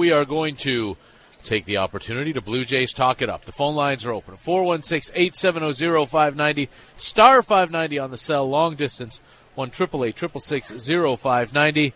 we are going to take the opportunity to Blue Jays talk it up. The phone lines are open. 416-870-0590, star 590 on the cell, long distance, 1-888-666-0590.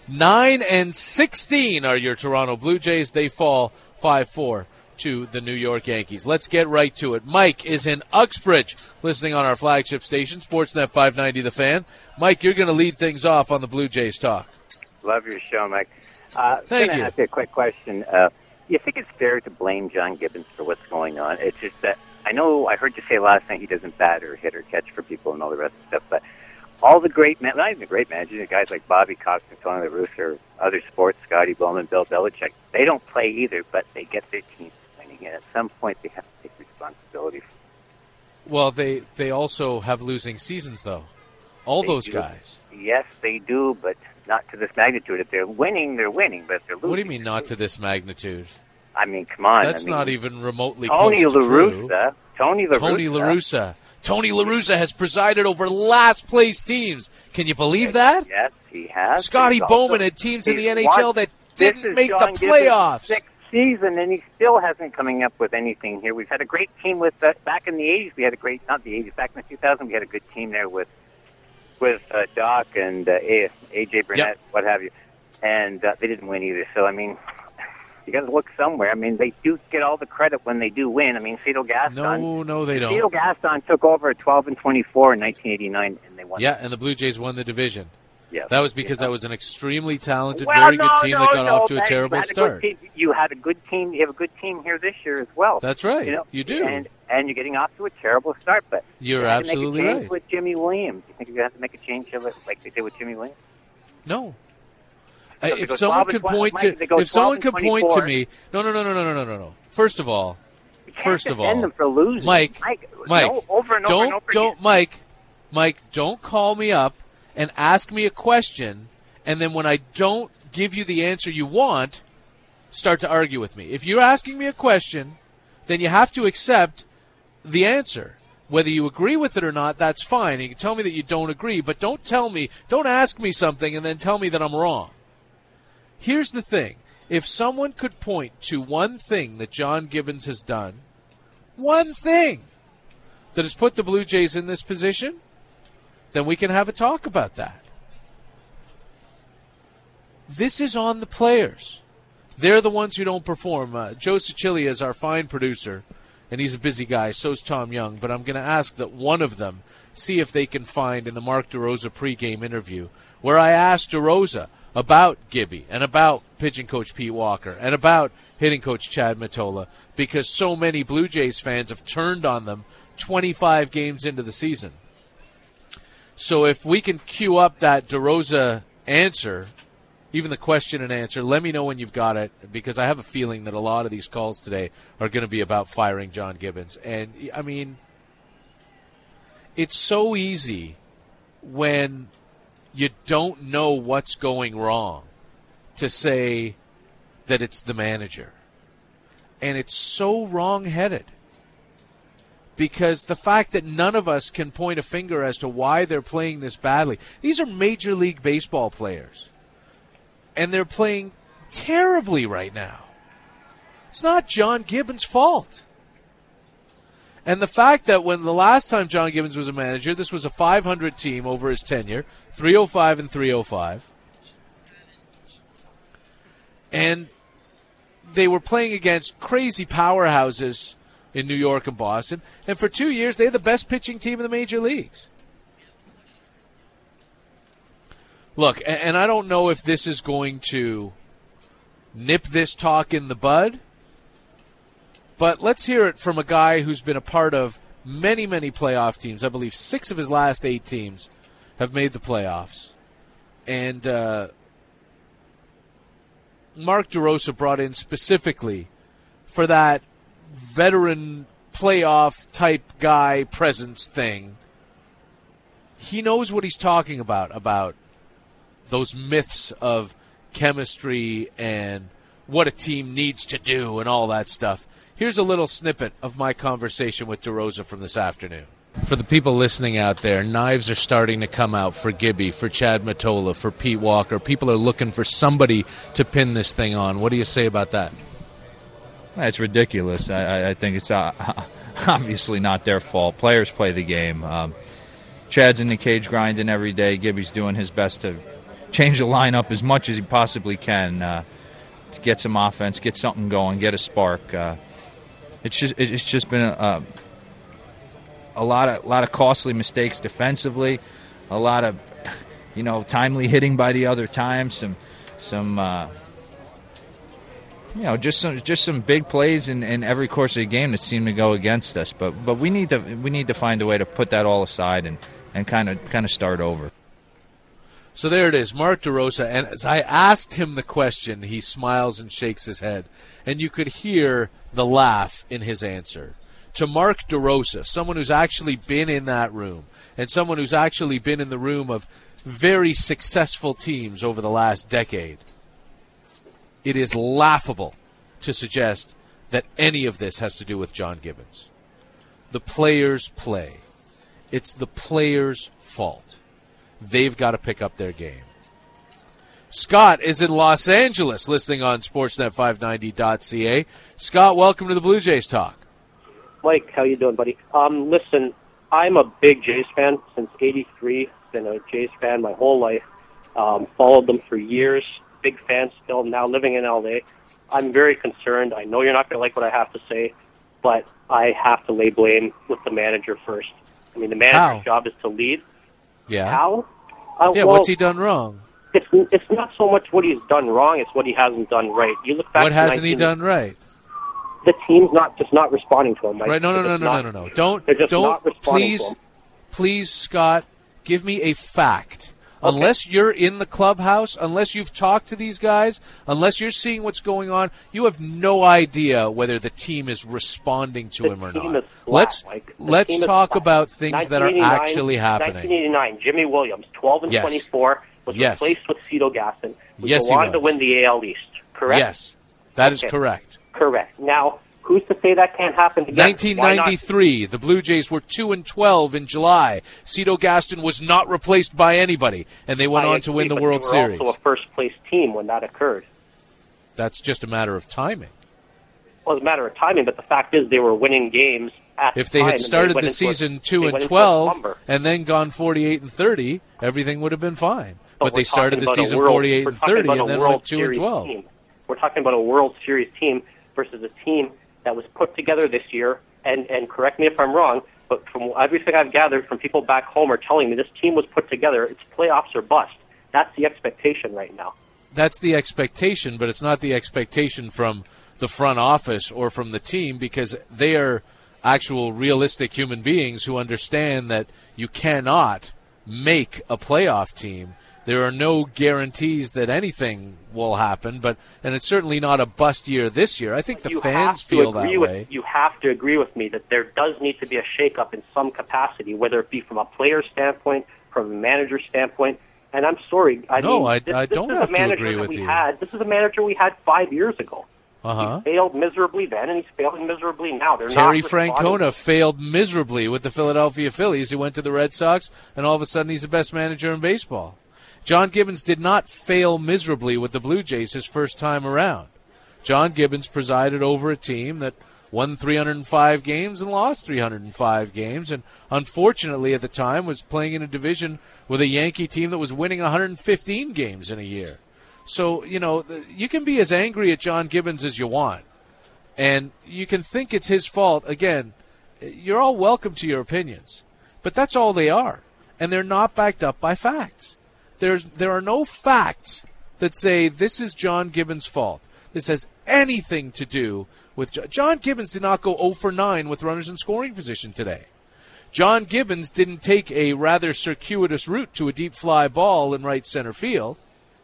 9-16 are your Toronto Blue Jays. They fall 5-4 to the New York Yankees. Let's get right to it. Mike is in Uxbridge, listening on our flagship station, Sportsnet 590 The Fan. Mike, you're going to lead things off on the Blue Jays talk. Love your show, Mike. Thank you. I'm going to ask you a quick question. You think it's fair to blame John Gibbons for what's going on? It's just that I heard you say last night he doesn't bat or hit or catch for people and all the rest of the stuff, but all the great men, not even the great managers, guys like Bobby Cox and Tony La Russa or other sports, Scotty Bowman, Bill Belichick, they don't play either, but they get their teams winning, and at some point they have to take responsibility. Well, they also have losing seasons, though. Those guys. Yes, they do, but not to this magnitude. If they're winning, they're winning, but if they're losing... What do you mean not to this magnitude? I mean, come on. That's not even remotely Tony close to true. Tony La Russa. Tony La Russa has presided over last-place teams. Can you believe that? Yes, he has. Scotty Bowman had teams in the NHL that didn't make the playoffs. Sixth season, and he still hasn't coming up with anything here. We've had a great team with back in the 80s. We had a great, not the 80s, back in the 2000s, we had a good team there with Doc and A.J. Burnett, what have you. And they didn't win either. So, I mean, you got to look somewhere. I mean, they do get all the credit when they do win. I mean, Cedar Gaston. No, they don't. Cedar Gaston took over at 12-24 in 1989, and they won. Yeah, and the Blue Jays won the division. Yes. That was because that was an extremely talented, very good team that got off to a terrible start. You had a good team. You have a good team here this year as well. That's right. You do. And you're getting off to a terrible start. But you're you absolutely make a change right. with Jimmy Williams. You think you have to make a change of it like they did with Jimmy Williams? No. So if someone could point to me, no. First of all, them for losing. Mike, over and over again. Mike, don't call me up and ask me a question, and then when I don't give you the answer you want, start to argue with me. If you're asking me a question, then you have to accept the answer. Whether you agree with it or not, that's fine. You can tell me that you don't agree, but don't ask me something and then tell me that I'm wrong. Here's the thing. If someone could point to one thing that John Gibbons has done, one thing that has put the Blue Jays in this position, then we can have a talk about that. This is on the players. They're the ones who don't perform. Joe Cicilia is our fine producer, and he's a busy guy. So's Tom Young. But I'm going to ask that one of them see if they can find in the Mark DeRosa pregame interview where I asked DeRosa about Gibby and about pitching coach Pete Walker and about hitting coach Chad Mottola, because so many Blue Jays fans have turned on them 25 games into the season. So if we can cue up that DeRosa answer, even the question and answer, let me know when you've got it, because I have a feeling that a lot of these calls today are going to be about firing John Gibbons. And, I mean, it's so easy when you don't know what's going wrong to say that it's the manager. And it's so wrong-headed. Because the fact that none of us can point a finger as to why they're playing this badly. These are Major League Baseball players. And they're playing terribly right now. It's not John Gibbons' fault. And the fact that when the last time John Gibbons was a manager, this was a 500 team over his tenure, 305 and 305. And they were playing against crazy powerhouses in New York and Boston. And for 2 years, they're the best pitching team in the major leagues. Look, and I don't know if this is going to nip this talk in the bud, but let's hear it from a guy who's been a part of many, many playoff teams. I believe 6 of his last 8 teams have made the playoffs. And Mark DeRosa brought in specifically for that veteran playoff type guy presence thing. He knows what he's talking about those myths of chemistry and what a team needs to do and all that stuff. Here's a little snippet of my conversation with DeRosa from this afternoon. For the people listening out there, knives are starting to come out for Gibby, for Chad Matola, for Pete Walker. People are looking for somebody to pin this thing on. What do you say about that? It's ridiculous. I think it's obviously not their fault. Players play the game. Chad's in the cage grinding every day. Gibby's doing his best to change the lineup as much as he possibly can to get some offense, get something going, get a spark. It's just been a lot of costly mistakes defensively, a lot of timely hitting by the other time, some just some big plays in every course of the game that seem to go against us. But we need to find a way to put that all aside and kind of start over. So there it is, Mark DeRosa, and as I asked him the question, he smiles and shakes his head, and you could hear the laugh in his answer. To Mark DeRosa, someone who's actually been in that room, and someone who's actually been in the room of very successful teams over the last decade, it is laughable to suggest that any of this has to do with John Gibbons. The players play. It's the players' fault. They've got to pick up their game. Scott is in Los Angeles, listening on Sportsnet590.ca. Scott, welcome to the Blue Jays Talk. Mike, how you doing, buddy? Listen, I'm a big Jays fan since '83. Been a Jays fan my whole life. Followed them for years. Big fan still. Now living in LA. I'm very concerned. I know you're not going to like what I have to say, but I have to lay blame with the manager first. I mean, the manager's job is to lead. Yeah. How? What's he done wrong? It's not so much what he's done wrong; it's what he hasn't done right. You look back. What hasn't he done right? The team's not responding to him. Mike. Right? No. Don't. Please, Scott, give me a fact. Okay. Unless you're in the clubhouse, unless you've talked to these guys, unless you're seeing what's going on, you have no idea whether the team is responding to him or not. Let's talk about things that are actually happening. 1989, Jimmy Williams, 12-24, was replaced with Cito Gaston. We go on to win the AL East, correct? Yes, that is correct. Correct. Now, who's to say that can't happen again? 1993, the Blue Jays were 2-12 in July. Cito Gaston was not replaced by anybody, and they went on to win the World Series. They were also a first-place team when that occurred. That's just a matter of timing. Well, it's a matter of timing, but the fact is they were winning games at the time. If they had started the season 2-12 and then gone 48-30, everything would have been fine. But they started the season 48-30 and then went 2-12. We're talking about a World Series team versus a team that was put together this year, and correct me if I'm wrong, but from everything I've gathered from people back home are telling me this team was put together, it's playoffs or bust. That's the expectation right now. That's the expectation, but it's not the expectation from the front office or from the team, because they are actual realistic human beings who understand that you cannot make a playoff team. There are no guarantees that anything will happen, and it's certainly not a bust year this year. I think the fans feel that way. You have to agree with me that there does need to be a shakeup in some capacity, whether it be from a player standpoint, from a manager standpoint. And I'm sorry, I don't have to agree with you. This is a manager we had 5 years ago. He failed miserably then, and he's failing miserably now. Terry Francona failed miserably with the Philadelphia Phillies. He went to the Red Sox, and all of a sudden he's the best manager in baseball. John Gibbons did not fail miserably with the Blue Jays his first time around. John Gibbons presided over a team that won 305 games and lost 305 games, and unfortunately at the time was playing in a division with a Yankee team that was winning 115 games in a year. So, you can be as angry at John Gibbons as you want, and you can think it's his fault. Again, you're all welcome to your opinions, but that's all they are, and they're not backed up by facts. There are no facts that say this is John Gibbons' fault. This has anything to do with John Gibbons did not go 0 for 9 with runners in scoring position today. John Gibbons didn't take a rather circuitous route to a deep fly ball in right center field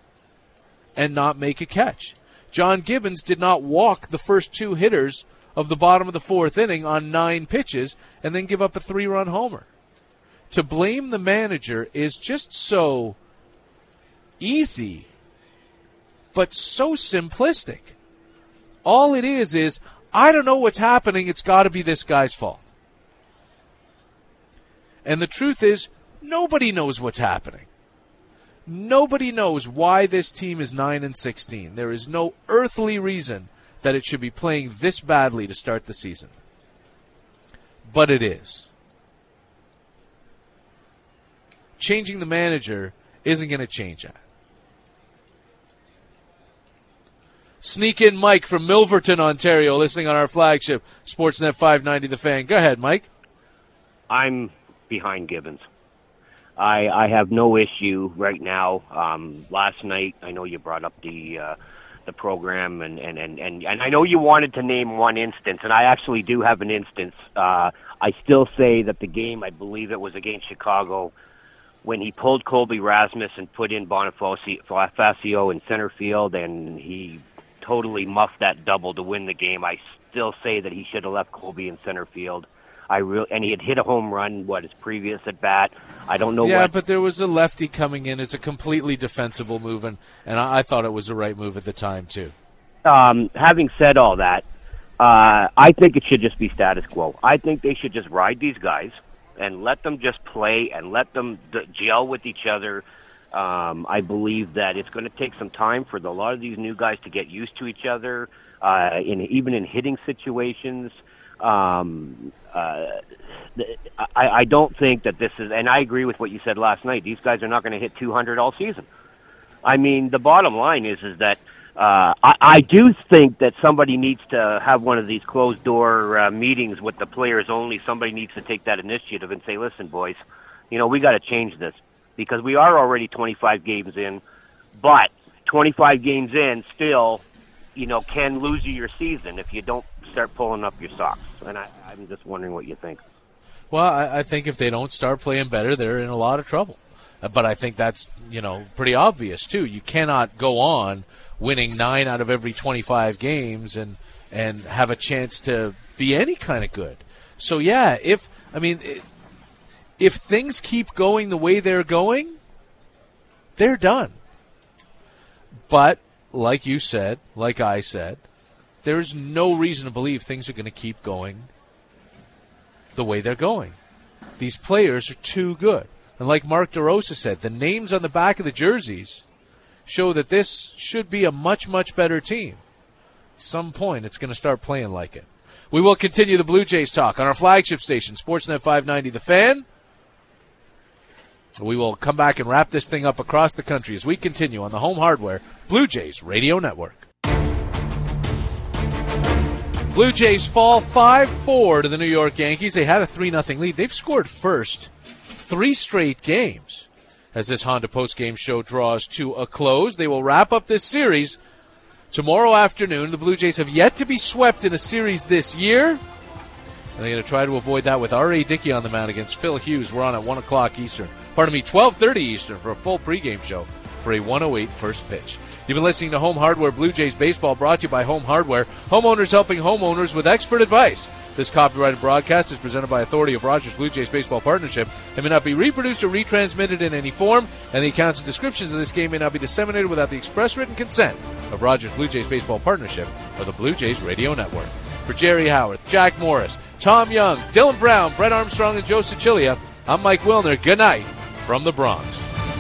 and not make a catch. John Gibbons did not walk the first two hitters of the bottom of the fourth inning on 9 pitches and then give up a 3-run homer. To blame the manager is just so easy, but so simplistic. All it is I don't know what's happening. It's got to be this guy's fault. And the truth is, nobody knows what's happening. Nobody knows why this team is 9-16. There is no earthly reason that it should be playing this badly to start the season. But it is. Changing the manager isn't going to change that. Sneak in Mike from Milverton, Ontario, listening on our flagship, Sportsnet 590 The Fan. Go ahead, Mike. I'm behind Gibbons. I have no issue right now. Last night, I know you brought up the program, and I know you wanted to name one instance, and I actually do have an instance. I still say that the game, I believe it was against Chicago, when he pulled Colby Rasmus and put in Bonifacio in center field, and he totally muffed that double to win the game. I still say that he should have left Colby in center field. And he had hit a home run, his previous at bat. I don't know. Yeah, but there was a lefty coming in. It's a completely defensible move, and I thought it was the right move at the time too. Having said all that, I think it should just be status quo. I think they should just ride these guys and let them just play and let them gel with each other. I believe that it's going to take some time for a lot of these new guys to get used to each other, even in hitting situations. I don't think that this is, and I agree with what you said last night, these guys are not going to hit 200 all season. I mean, the bottom line is that I do think that somebody needs to have one of these closed-door meetings with the players only. Somebody needs to take that initiative and say, listen, boys, we got to change this because we are already 25 games in, but 25 games in still, can lose you your season if you don't start pulling up your socks. And I'm just wondering what you think. Well, I think if they don't start playing better, they're in a lot of trouble. But I think that's, pretty obvious, too. You cannot go on winning 9 out of every 25 games and have a chance to be any kind of good. So, yeah, if things keep going the way they're going, they're done. But, like you said, like I said, there is no reason to believe things are going to keep going the way they're going. These players are too good. And like Mark DeRosa said, the names on the back of the jerseys show that this should be a much, much better team. At some point, it's going to start playing like it. We will continue the Blue Jays talk on our flagship station, Sportsnet 590 The Fan. We will come back and wrap this thing up across the country as we continue on the Home Hardware Blue Jays Radio Network. Blue Jays fall 5-4 to the New York Yankees. They had a 3-0 lead. They've scored first 3 straight games as this Honda postgame show draws to a close. They will wrap up this series tomorrow afternoon. The Blue Jays have yet to be swept in a series this year. And they're going to try to avoid that with R.A. Dickey on the mound against Phil Hughes. We're on at 1 o'clock Eastern. 12:30 Eastern for a full pregame show for a 1:08 first pitch. You've been listening to Home Hardware Blue Jays Baseball, brought to you by Home Hardware, homeowners helping homeowners with expert advice. This copyrighted broadcast is presented by authority of Rogers Blue Jays Baseball Partnership and may not be reproduced or retransmitted in any form, and the accounts and descriptions of this game may not be disseminated without the express written consent of Rogers Blue Jays Baseball Partnership or the Blue Jays Radio Network. For Jerry Howarth, Jack Morris, Tom Young, Dylan Brown, Brett Armstrong, and Joe Cicilia, I'm Mike Wilner. Good night from the Bronx.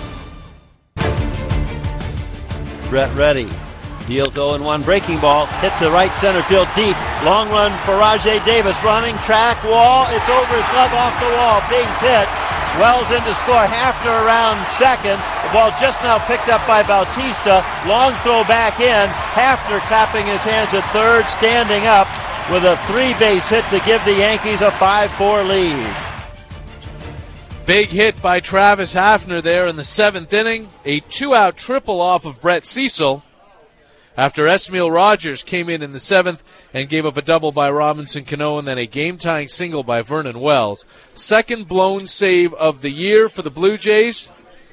Brett ready. Deals 0-1 breaking ball. Hit to right center field deep. Long run for Rajai Davis. Running track wall. It's over his glove off the wall. Base hit. Wells in to score. Hafner around second. The ball just now picked up by Bautista. Long throw back in. Hafner clapping his hands at third. Standing up with a 3-base hit to give the Yankees a 5-4 lead. Big hit by Travis Hafner there in the 7th inning. A 2-out triple off of Brett Cecil after Esmil Rogers came in the 7th and gave up a double by Robinson Cano and then a game-tying single by Vernon Wells. Second blown save of the year for the Blue Jays.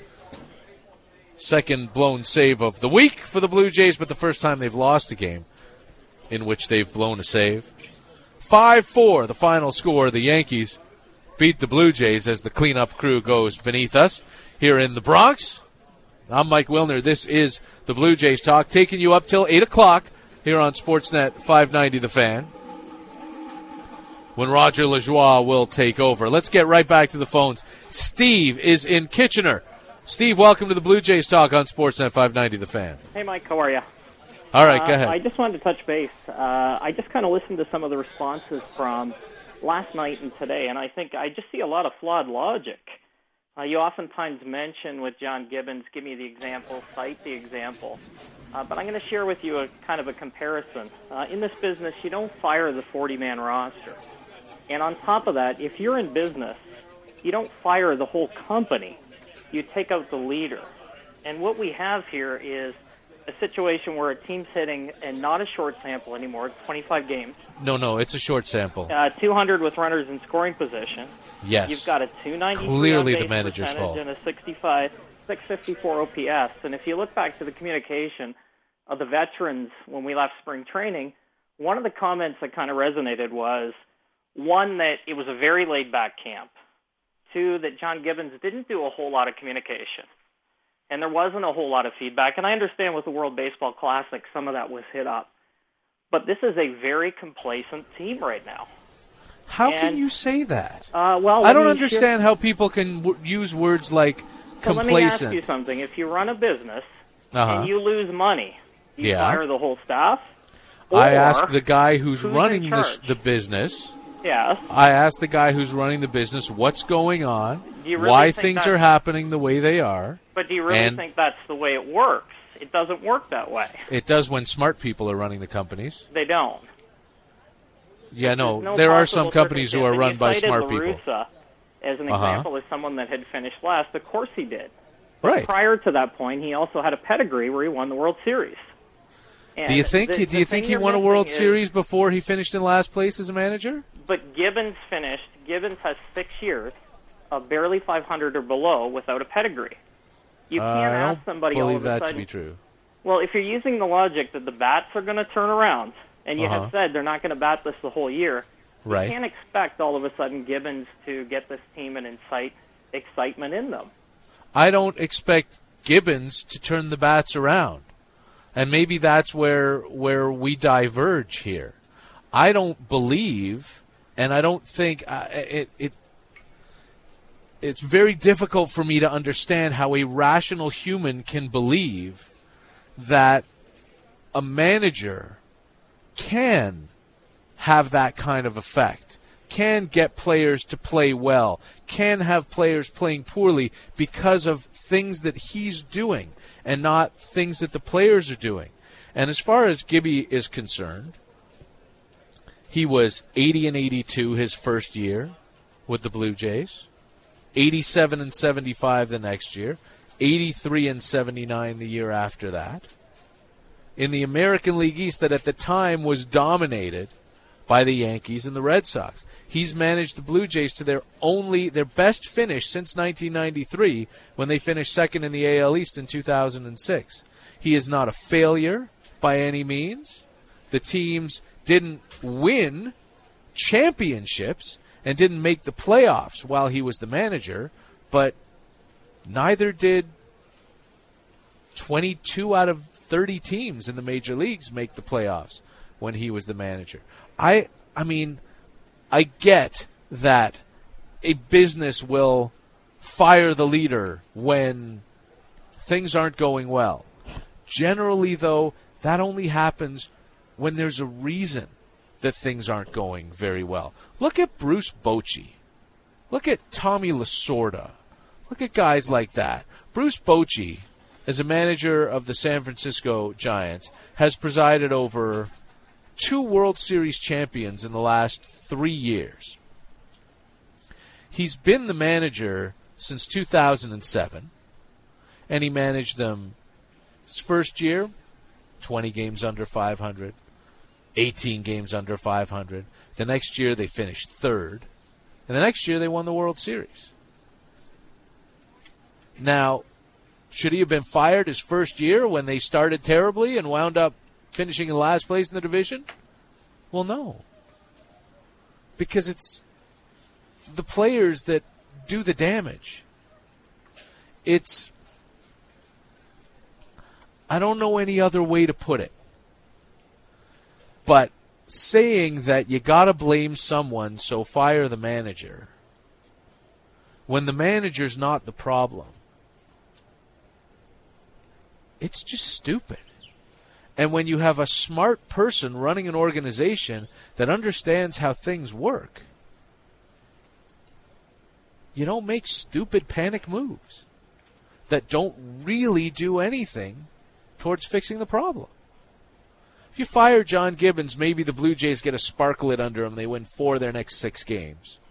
Second blown save of the week for the Blue Jays, but the first time they've lost a game in which they've blown a save. 5-4, the final score. The Yankees beat the Blue Jays as the cleanup crew goes beneath us here in the Bronx. I'm Mike Wilner. This is the Blue Jays Talk, taking you up till 8 o'clock here on Sportsnet 590 The Fan. when Roger Lajoie will take over. Let's get right back to the phones. Steve is in Kitchener. Steve, welcome to the Blue Jays Talk on Sportsnet 590 The Fan. Hey, Mike, how are you? All right, go ahead. I just wanted to touch base. I just kind of listened to some of the responses from last night and today, and I think I just see a lot of flawed logic. You oftentimes mention with John Gibbons, give me the example, cite the example. But I'm going to share with you a kind of a comparison. In this business, you don't fire the 40-man roster. And on top of that, if you're in business, you don't fire the whole company. You take out the leader. And what we have here is a situation where a team's hitting, and not a short sample anymore, it's 25 games. No, it's a short sample. 200 with runners in scoring position. Yes. You've got a 293 clearly on the base manager's percentage fault. and a 654 OPS. And if you look back to the communication of the veterans when we left spring training, one of the comments that kind of resonated was, one, that it was a very laid-back camp. Two, that John Gibbons didn't do a whole lot of communication. And there wasn't a whole lot of feedback. And I understand with the World Baseball Classic, some of that was hit up. But this is a very complacent team right now. How can you say that? Well, I don't understand how people can use words like complacent. Let me ask you something. If you run a business and you lose money, do you fire the whole staff? I ask the guy who's running the business. Yes. I ask the guy who's running the business what's going on, really why things are happening the way they are. But do you really think that's the way it works? It doesn't work that way. It does when smart people are running the companies. They don't. Yeah, no there are some companies who are run by smart people. LaRussa, as an example, as someone that had finished last. Of course he did. Right. Prior to that point, he also had a pedigree where he won the World Series. And do you think he won a World Series before he finished in last place as a manager? But Gibbons has 6 years of barely 500 or below without a pedigree. You can't ask somebody all of a sudden. I don't believe that to be true. Well, if you're using the logic that the bats are going to turn around, and you have said they're not going to bat this the whole year, you can't expect all of a sudden Gibbons to get this team and incite excitement in them. I don't expect Gibbons to turn the bats around. And maybe that's where we diverge here. I don't believe, and I don't think it's very difficult for me to understand how a rational human can believe that a manager can have that kind of effect, can get players to play well, can have players playing poorly because of things that he's doing and not things that the players are doing. And as far as Gibby is concerned, he was 80-82 his first year with the Blue Jays, 87-75 the next year, 83-79 the year after that. In the American League East that at the time was dominated by the Yankees and the Red Sox. He's managed the Blue Jays to their best finish since 1993 when they finished second in the AL East in 2006. He is not a failure by any means. The teams didn't win championships and didn't make the playoffs while he was the manager, but neither did 22 out of 30 teams in the major leagues make the playoffs when he was the manager. I mean, I get that a business will fire the leader when things aren't going well. Generally, though, that only happens when there's a reason that things aren't going very well. Look at Bruce Bochy. Look at Tommy Lasorda. Look at guys like that. Bruce Bochy, as a manager of the San Francisco Giants, has presided over 2 World Series champions in the last 3 years. He's been the manager since 2007, and he managed them his first year, 20 games under 500, 18 games under 500. The next year they finished third, and the next year they won the World Series. Now, should he have been fired his first year when they started terribly and wound up finishing in last place in the division? Well, no. Because it's the players that do the damage. I don't know any other way to put it. But saying that you got to blame someone, so fire the manager, when the manager's not the problem, it's just stupid. And when you have a smart person running an organization that understands how things work, you don't make stupid panic moves that don't really do anything towards fixing the problem. If you fire John Gibbons, maybe the Blue Jays get a spark lit under them. They win 4 of their next 6 games.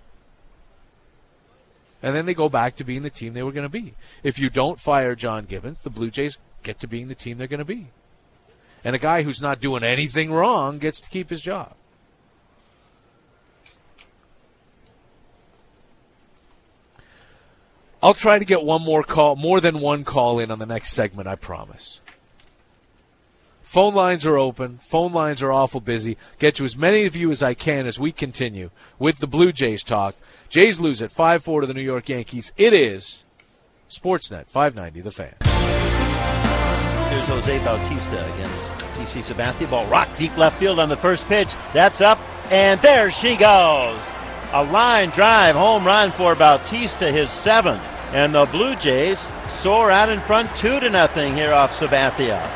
And then they go back to being the team they were going to be. If you don't fire John Gibbons, the Blue Jays get to being the team they're going to be. And a guy who's not doing anything wrong gets to keep his job. I'll try to get one more call, more than one call in on the next segment, I promise. Phone lines are open. Phone lines are awful busy. Get to as many of you as I can as we continue with the Blue Jays talk. Jays lose at 5-4 to the New York Yankees. It is Sportsnet 590, The Fan. Here's Jose Bautista against CC Sabathia. Ball rocked deep left field on the first pitch. That's up, and there she goes. A line drive home run for Bautista, his 7th. And the Blue Jays soar out in front 2-0 here off Sabathia.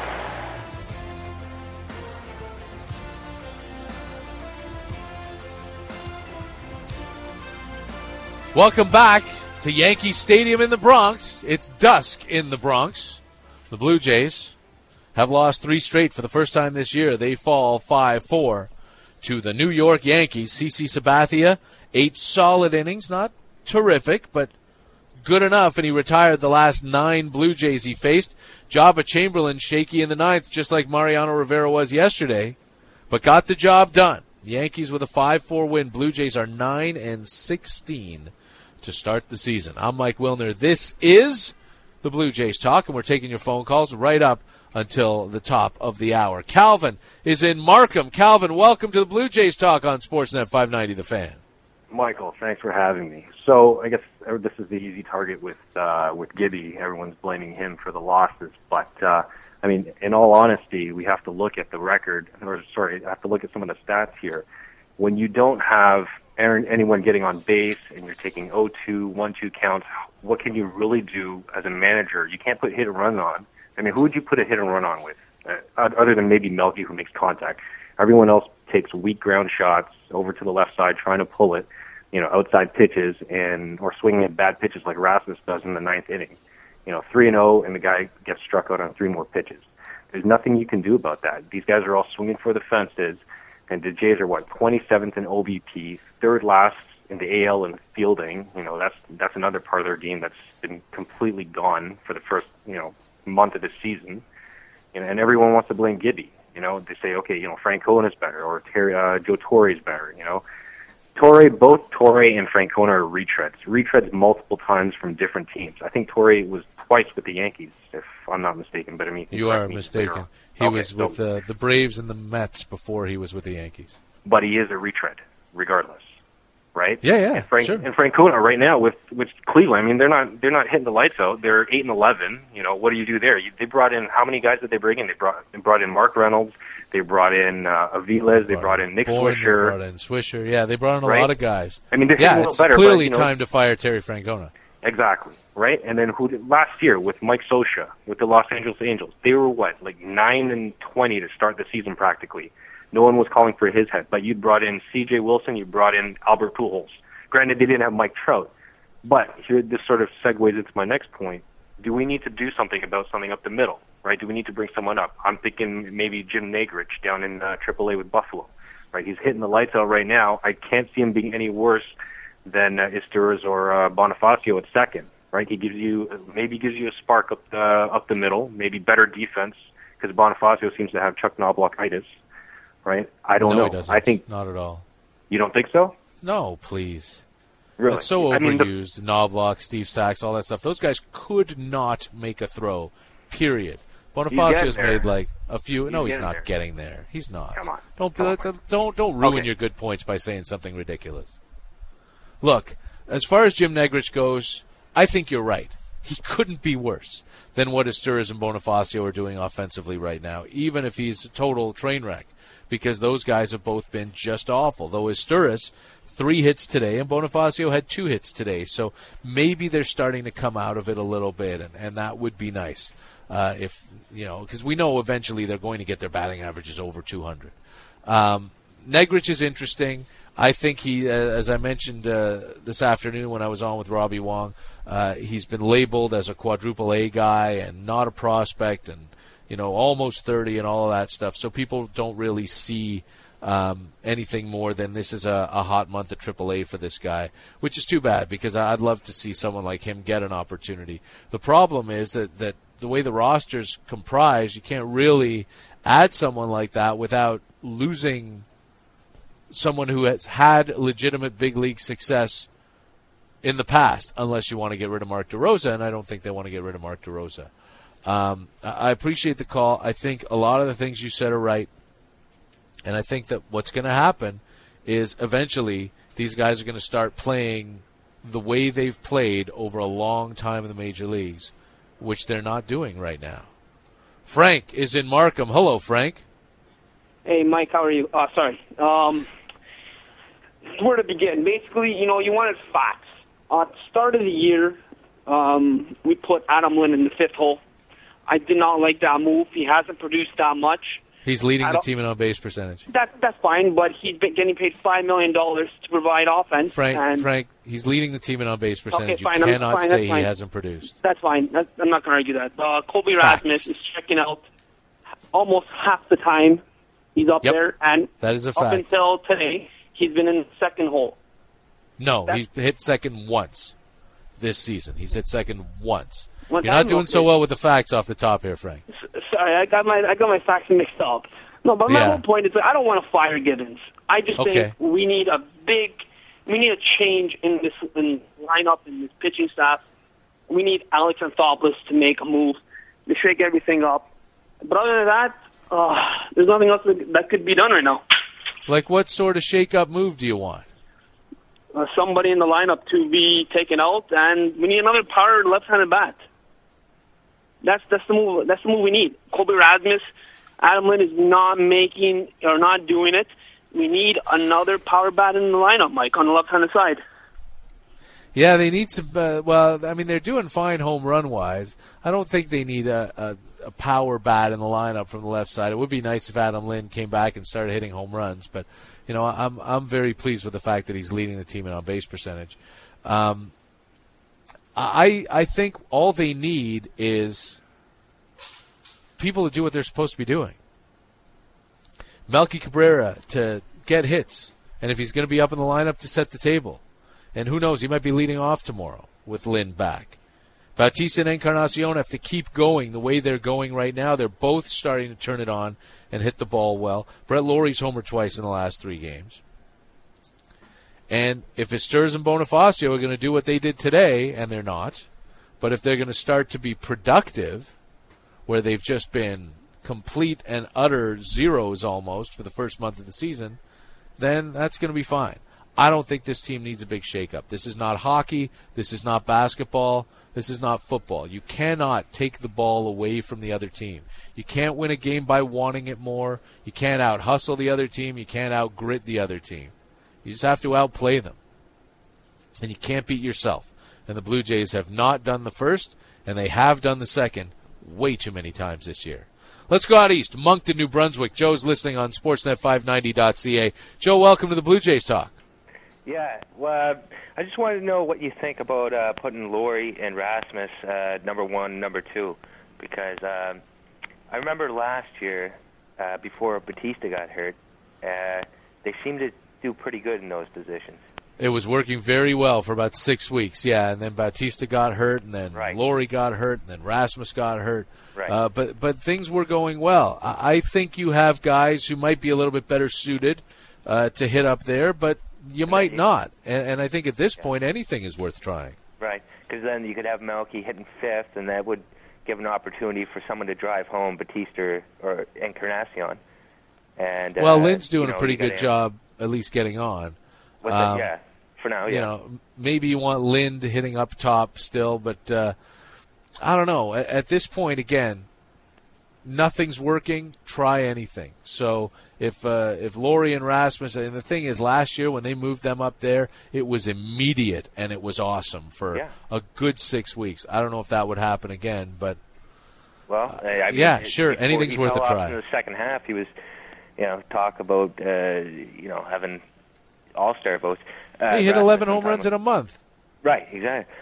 Welcome back to Yankee Stadium in the Bronx. It's dusk in the Bronx. The Blue Jays have lost 3 straight for the first time this year. They fall 5-4 to the New York Yankees. CC Sabathia, 8 solid innings. Not terrific, but good enough, and he retired the last 9 Blue Jays he faced. Jabba Chamberlain shaky in the 9th, just like Mariano Rivera was yesterday, but got the job done. The Yankees with a 5-4 win. Blue Jays are 9-16 to start the season. I'm Mike Wilner. This is the Blue Jays Talk, and we're taking your phone calls right up until the top of the hour. Calvin is in Markham. Calvin, welcome to the Blue Jays Talk on Sportsnet 590 The Fan. Michael, thanks for having me. So I guess this is the easy target with Gibby. Everyone's blaming him for the losses, but I mean, in all honesty, we have to look at the record, have to look at some of the stats here. When you don't have anyone getting on base and you're taking 0-2, 1-2 counts, what can you really do as a manager? You can't put hit and run on. I mean, who would you put a hit and run on with, other than maybe Melky, who makes contact? Everyone else takes weak ground shots over to the left side, trying to pull it, outside pitches or swinging at bad pitches like Rasmus does in the 9th inning. 3-0, and the guy gets struck out on 3 more pitches. There's nothing you can do about that. These guys are all swinging for the fences, and the Jays are 27th in OBP, 3rd last in the AL in fielding. That's another part of their game that's been completely gone for the first month of the season. And everyone wants to blame Gibby. They say, okay, Francona is better, or Joe Torre is better. Both Torre and Francona are retreads multiple times from different teams. I think Torre was twice with the Yankees, if I'm not mistaken. But I mean, you are mistaken. He was with the Braves and the Mets before he was with the Yankees. But he is a retread, regardless, right? Yeah, and sure. And Francona right now with Cleveland, I mean, they're not hitting the lights out. They're 8-11. What do you do there? They brought in, how many guys did they bring in? They brought in Mark Reynolds. They brought in Aviles. They brought in Nick Swisher. They brought in Swisher. Yeah, they brought in a lot of guys. I mean, they're hitting a little better. It's clearly time to fire Terry Francona. Exactly, right? And then last year with Mike Scioscia, with the Los Angeles Angels, they were 9-20 to start the season practically. No one was calling for his head, but you brought in C.J. Wilson, you brought in Albert Pujols. Granted, they didn't have Mike Trout, but here this sort of segues into my next point. Do we need to do something about something up the middle, right? Do we need to bring someone up? I'm thinking maybe Jim Negrich down in AAA with Buffalo, right? He's hitting the lights out right now. I can't see him being any worse than Izturis or Bonifacio at second, right? He gives you a spark up the middle, maybe better defense, because Bonifacio seems to have Chuck Knoblochitis, right? I don't know. He doesn't. I think not at all. You don't think so? No, please. Really? It's so overused. Knobloch, Steve Sachs, all that stuff. Those guys could not make a throw, period. Bonifacio's made a few. No, he's not getting there. He's not. Come on. Don't ruin your good points by saying something ridiculous. Look, as far as Jim Negrich goes, I think you're right. He couldn't be worse than what Izturis and Bonifacio are doing offensively right now, even if he's a total train wreck. because those guys have both been just awful. Though Izturis, 3 hits today, and Bonifacio had 2 hits today. So maybe they're starting to come out of it a little bit, and that would be nice. If because we know eventually they're going to get their batting averages over 200. Negrich is interesting. I think he, as I mentioned this afternoon when I was on with Robbie Wong, he's been labeled as a quadruple A guy and not a prospect, and almost 30 and all of that stuff. So people don't really see anything more than this is a hot month at AAA for this guy, which is too bad because I'd love to see someone like him get an opportunity. The problem is that the way the roster's comprised, you can't really add someone like that without losing someone who has had legitimate big league success in the past, unless you want to get rid of Mark DeRosa, and I don't think they want to get rid of Mark DeRosa. I appreciate the call. I think a lot of the things you said are right, and I think that what's going to happen is eventually these guys are going to start playing the way they've played over a long time in the major leagues, which they're not doing right now. Frank is in Markham. Hello, Frank. Hey, Mike, how are you? Sorry. Where to begin? Basically, you wanted facts. At the start of the year, we put Adam Lind in the 5th hole. I did not like that move. He hasn't produced that much. He's leading the team in on-base percentage. That's fine, but he's been getting paid $5 million to provide offense. Frank, he's leading the team in on-base percentage. Okay, fine, you cannot say he hasn't produced. That's fine. I'm not going to argue that. Colby Rasmus is checking out almost half the time he's up there, and that is a up fact. until today, he's been in the 2nd hole. No, he's hit second once this season. He's hit second once. You're not doing so well with the facts off the top here, Frank. Sorry, I got my facts mixed up. No, but my whole point is that I don't want to fire Gibbons. I just think we need a change in this lineup, in this pitching staff. We need Alex Anthopoulos to make a move to shake everything up. But other than that, there's nothing else that could be done right now. Like what sort of shake-up move do you want? Somebody in the lineup to be taken out, and we need another power left-handed bat. That's the move. That's the move we need. Colby Rasmus, Adam Lind is not doing it. We need another power bat in the lineup, Mike, on the left-handed side. Yeah, they need some. They're doing fine home run-wise. I don't think they need a power bat in the lineup from the left side. It would be nice if Adam Lind came back and started hitting home runs, but I'm very pleased with the fact that he's leading the team in on-base percentage. I think all they need is people to do what they're supposed to be doing. Melky Cabrera to get hits, and if he's going to be up in the lineup, to set the table. And who knows, he might be leading off tomorrow with Lynn back. Bautista and Encarnacion have to keep going the way they're going right now. They're both starting to turn it on and hit the ball well. Brett Lawrie's homered twice in the last 3 games. And if Izturis and Bonifacio are going to do what they did today, and they're not, but if they're going to start to be productive, where they've just been complete and utter zeros almost for the first month of the season, then that's going to be fine. I don't think this team needs a big shakeup. This is not hockey. This is not basketball. This is not football. You cannot take the ball away from the other team. You can't win a game by wanting it more. You can't out-hustle the other team. You can't out-grit the other team. You just have to outplay them. And you can't beat yourself. And the Blue Jays have not done the first, and they have done the second way too many times this year. Let's go out east. Moncton, New Brunswick. Joe's listening on Sportsnet590.ca. Joe, welcome to the Blue Jays Talk. Yeah, well, I just wanted to know what you think about putting Laurie and Rasmus number 1, number 2, because I remember last year, before Bautista got hurt, they seemed to do pretty good in those positions. It was working very well for about 6 weeks, yeah, and then Bautista got hurt, and then Laurie got hurt, and then Rasmus got hurt. Right. But things were going well. I think you have guys who might be a little bit better suited to hit up there, but you might not. And I think at this point, anything is worth trying. Right, because then you could have Melky hitting 5th, and that would give an opportunity for someone to drive home Bautista or Encarnacion. And Lynn's doing a pretty good job at least getting on. Yeah, for now, yeah. Maybe you want Lind hitting up top still, but I don't know. At this point, again, nothing's working, try anything. So if Laurie and Rasmus, and the thing is, last year when they moved them up there, it was immediate and it was awesome for a good 6 weeks. I don't know if that would happen again, but well, I mean, sure, anything's worth a try. In the second half, he was, talk about having all-star votes. He hit 11 home runs in a month. Right, exactly.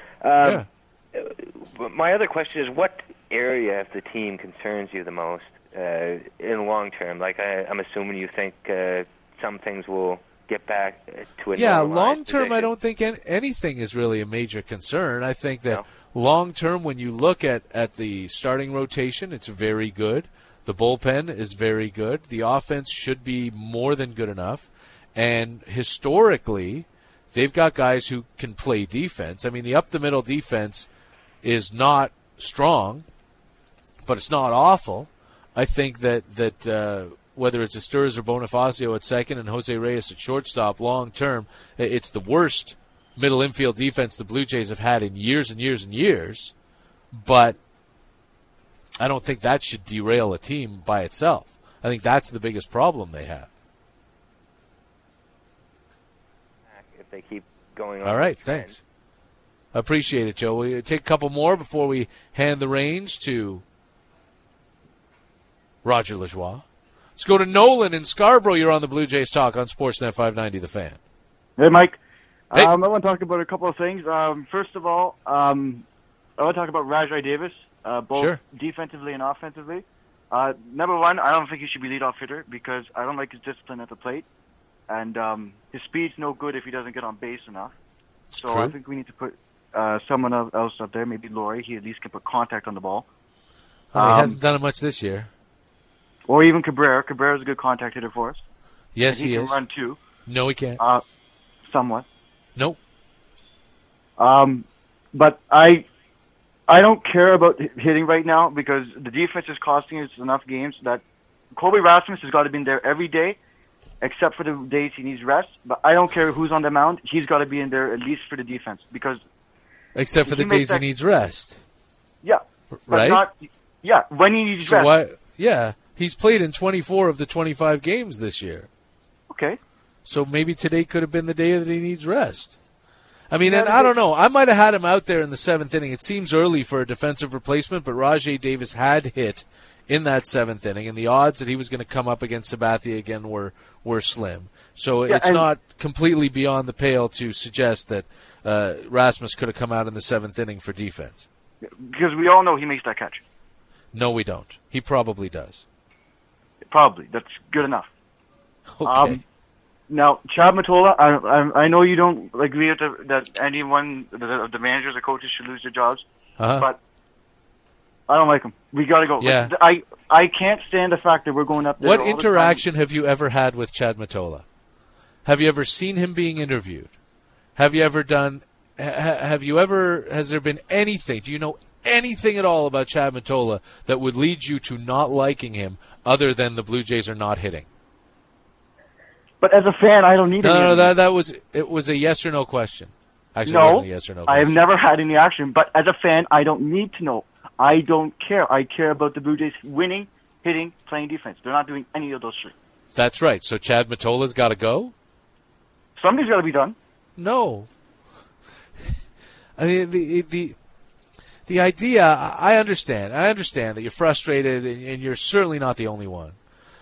My other question is, what area of the team concerns you the most in the long term? Like, I'm assuming you think some things will get back to a normalized long term, position. I don't think anything is really a major concern. I think that long term, when you look at the starting rotation, it's very good. The bullpen is very good. The offense should be more than good enough. And historically, they've got guys who can play defense. I mean, the up-the-middle defense is not strong, but it's not awful. I think that whether it's Asturias or Bonifacio at second and Jose Reyes at shortstop, long term, it's the worst middle infield defense the Blue Jays have had in years and years and years. But I don't think that should derail a team by itself. I think that's the biggest problem they have. If they keep going on. All right, thanks. Appreciate it, Joe. We'll take a couple more before we hand the reins to Roger Lajoie. Let's go to Nolan in Scarborough. You're on the Blue Jays Talk on Sportsnet 590, The Fan. Hey, Mike. Hey. I want to talk about a couple of things. First of all, I want to talk about Rajai Davis, both defensively and offensively. Number one, I don't think he should be leadoff hitter because I don't like his discipline at the plate. And his speed's no good if he doesn't get on base enough. So I think we need to put someone else up there, maybe Laurie. He at least can put contact on the ball. He hasn't done it much this year. Or even Cabrera. Cabrera's a good contact hitter for us. Yes, he is. He can run too. No, he can't. Somewhat. Nope. But I don't care about hitting right now because the defense is costing us enough games that Colby Rasmus has got to be in there every day, except for the days he needs rest. But I don't care who's on the mound; he's got to be in there at least for the defense because. Except for the days he needs rest. Yeah. Right. When he needs rest. He's played in 24 of the 25 games this year. Okay. So maybe today could have been the day that he needs rest. I mean, and I don't know. I might have had him out there in the seventh inning. It seems early for a defensive replacement, but Rajai Davis had hit in that seventh inning, and the odds that he was going to come up against Sabathia again were slim. So it's not completely beyond the pale to suggest that Rasmus could have come out in the seventh inning for defense. Because we all know he makes that catch. No, we don't. He probably does. Probably. That's good enough. Okay. Now, Chad Mottola, I know you don't agree with that anyone, the managers or coaches should lose their jobs, but I don't like him. We got to go. Yeah. I can't stand the fact that we're going up there. What interaction have you ever had with Chad Mottola? Have you ever seen him being interviewed? Have you ever done? Has there been anything? Do you know anything at all about Chad Mottola that would lead you to not liking him, other than the Blue Jays are not hitting? But as a fan, I don't need No, it was a yes or no question. Actually, it wasn't a yes or no question. I have never had any action, but as a fan, I don't need to know. I don't care. I care about the Blue Jays winning, hitting, playing defense. They're not doing any of those three. That's right. So Chad Mottola's got to go? Something's got to be done. No. I mean, the idea, I understand. I understand that you're frustrated, and you're certainly not the only one.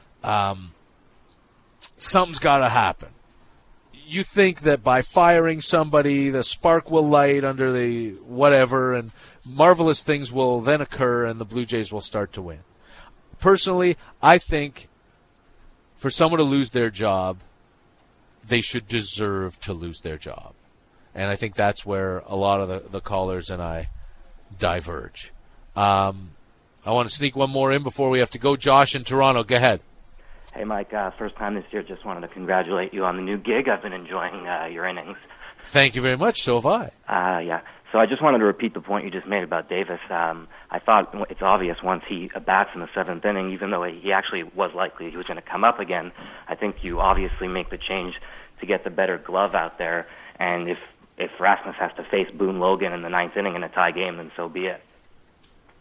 Something's got to happen. You think that by firing somebody, the spark will light under the whatever, and marvelous things will then occur, and the Blue Jays will start to win. Personally, I think for someone to lose their job, they should deserve to lose their job. And I think that's where a lot of the callers and I diverge. I want to sneak one more in before we have to go. Josh in Toronto, go ahead. Hey, Mike, first time this year, just wanted to congratulate you on the new gig. I've been enjoying your innings. Thank you very much. So have I. Yeah. So I just wanted to repeat the point you just made about Davis. I thought it's obvious once he bats in the seventh inning, even though he actually was likely he was going to come up again, I think you obviously make the change to get the better glove out there. And if Rasmus has to face Boone Logan in the ninth inning in a tie game, then so be it.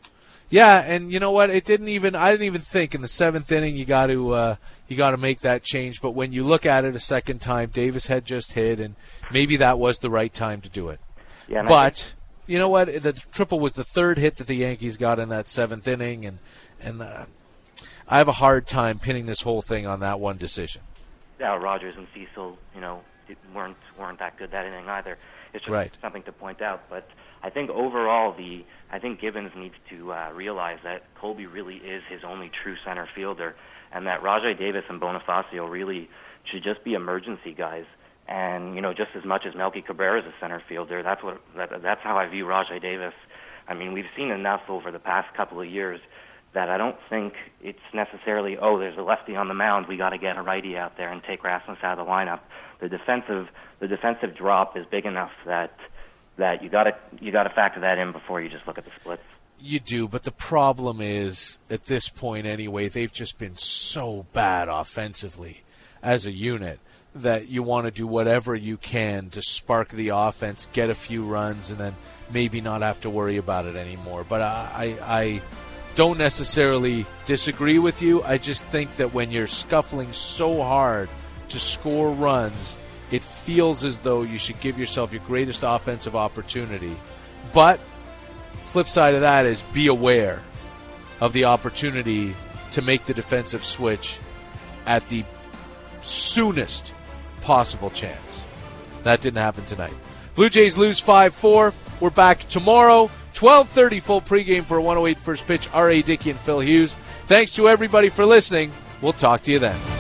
Yeah, and you know what? I didn't even think in the 7th inning you got to make that change. But when you look at it a second time, Davis had just hit, and maybe that was the right time to do it. Yeah, but you know what? The triple was the 3rd hit that the Yankees got in that 7th inning, and I have a hard time pinning this whole thing on that one decision. Yeah, Rogers and Cecil, weren't that good that inning either. It's just something to point out. But I think overall, I think Gibbons needs to realize that Colby really is his only true center fielder, and that Rajai Davis and Bonifacio really should just be emergency guys. And just as much as Melky Cabrera is a center fielder, that's how I view Rajai Davis. I mean, we've seen enough over the past couple of years that I don't think it's necessarily, there's a lefty on the mound, we got to get a righty out there and take Rasmus out of the lineup. The defensive drop is big enough that you got to factor that in before you just look at the splits. You do, but the problem is, at this point anyway, they've just been so bad offensively as a unit that you want to do whatever you can to spark the offense, get a few runs, and then maybe not have to worry about it anymore. But I don't necessarily disagree with you. I just think that when you're scuffling so hard to score runs, it feels as though you should give yourself your greatest offensive opportunity. But flip side of that is be aware of the opportunity to make the defensive switch at the soonest possible chance. That didn't happen tonight. Blue Jays lose 5-4. We're back tomorrow, 12:30 full pregame for a 108 first pitch. R.A. Dickey and Phil Hughes. Thanks to everybody for listening. We'll talk to you then.